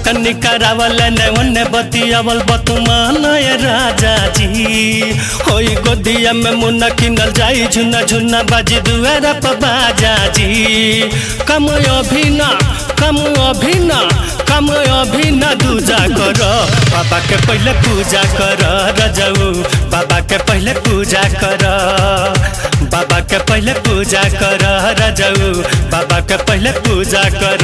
कटनी करावल ने बतियावल बतुमान राजा जी होई गोदिया में मुन्ना किनल जाई झुना झुना बाजी दुआरा पर बाजा जी कम अभिना दूजा कर बाबा के पहले पूजा कर रजऊ बाबा के पहले पूजा कर बाबा के पहले पूजा कर रजऊ बाबा के पहले पूजा कर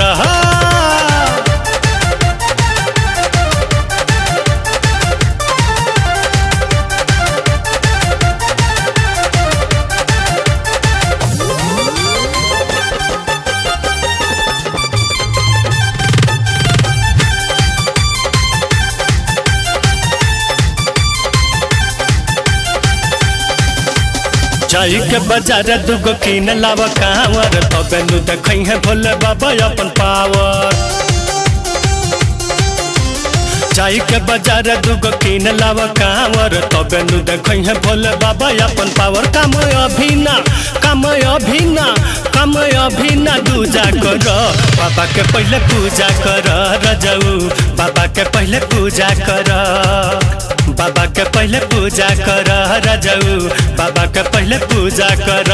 जाई के बाजार दुगो कीन लाव कांवर तबे नु देखई है भोले बाबा अपन पावर जाई के बाजार दुगो कीन लाव कांवर तबे नु देखई है भोले बाबा अपन पावर काम अभिना दूजा कर बाबा के पहले पूजा कर रजऊ बाबा के पहले पूजा कर बाबा के पहले पूजा कर रजऊ बाबा के पहले पूजा कर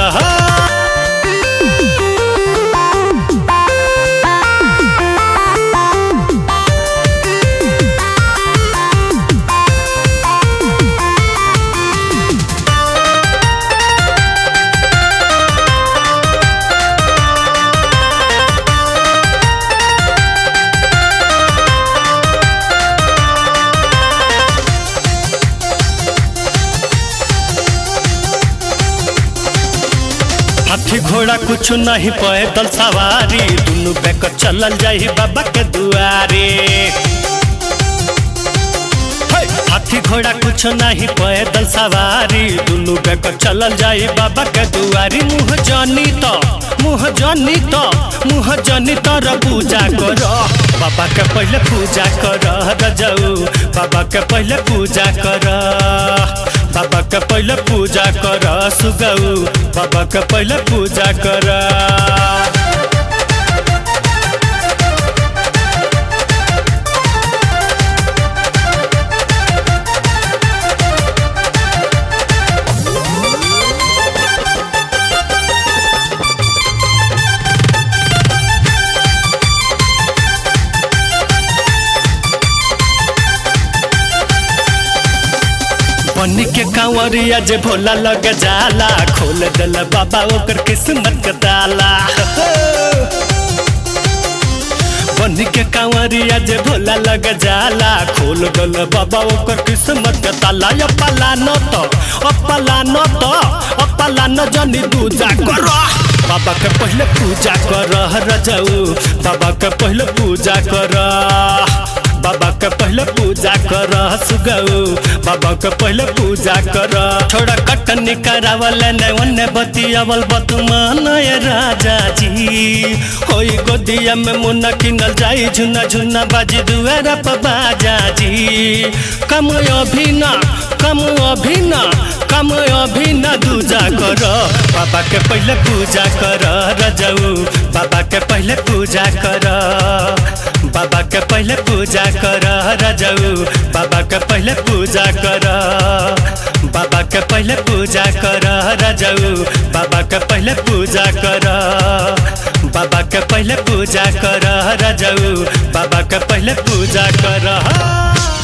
हाथी घोड़ा कुछ नहीं पैदल सवारी दुनू बेकर चलल जाई बाबा के दुआरे हाथी घोड़ा कुछ नहीं पैदल सवारी दुनू बेकर चलल जाई बाबा के दुआरी मुँह जानी तर पूजा कर बाबा के पहले पूजा कर रजऊ बाबा के पहले पूजा कर बाबा के पहले पूजा कर सुगऊ बाबा के पहले पूजा कर बनी के कांवरिया जे भोला लग जाला खोल दल बाबा ओकर किस्मत के ताला बनी के कांवरिया जे भोला लग जाला खोल दल बाबा ओकर किस्मत के ताला अपला न जनी दूजा कर बाबा के पहले पूजा कर रजऊ बाबा के पहले पूजा कर बाबा के पहले पूजा कर सुगऊ बाबा के पहले पूजा कर छोड़ा कटनी करावल ने बतियावल बतुमान राजा जी होई गोदिया में मुन्ना किनल जाई झुना झुना बाजी दुआरा पर बाजा जी कम अभिना दूजा कर बाबा के पहले पूजा कर रजऊ बाबा के पहले पूजा कर बाबा के पहले पूजा कर रजऊ बाबा के पहले पूजा कर बाबा के पहले पूजा कर रजऊ बाबा के पहले पूजा कर बाबा के पहले पूजा कर रजऊ बाबा के पहले पूजा कर